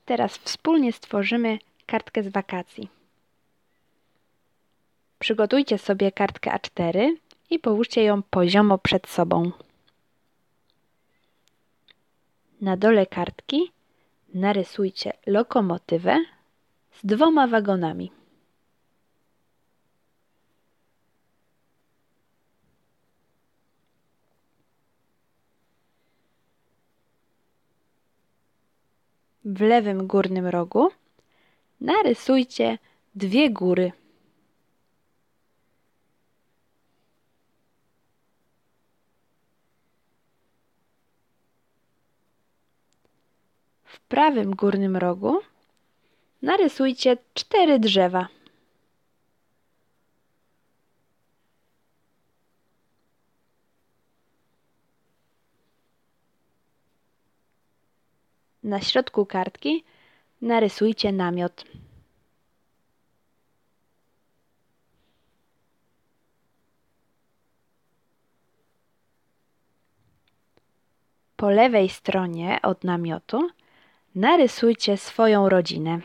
Teraz wspólnie stworzymy kartkę z wakacji. Przygotujcie sobie kartkę A4 i połóżcie ją poziomo przed sobą. Na dole kartki narysujcie lokomotywę z 2 wagonami. W lewym górnym rogu narysujcie 2 góry. W prawym górnym rogu narysujcie 4 drzewa. Na środku kartki narysujcie namiot. Po lewej stronie od namiotu narysujcie swoją rodzinę.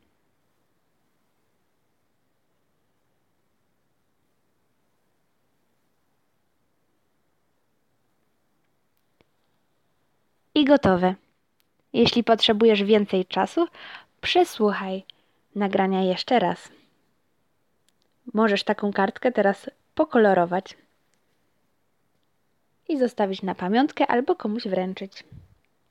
I gotowe. Jeśli potrzebujesz więcej czasu, przesłuchaj nagrania jeszcze raz. Możesz taką kartkę teraz pokolorować i zostawić na pamiątkę albo komuś wręczyć.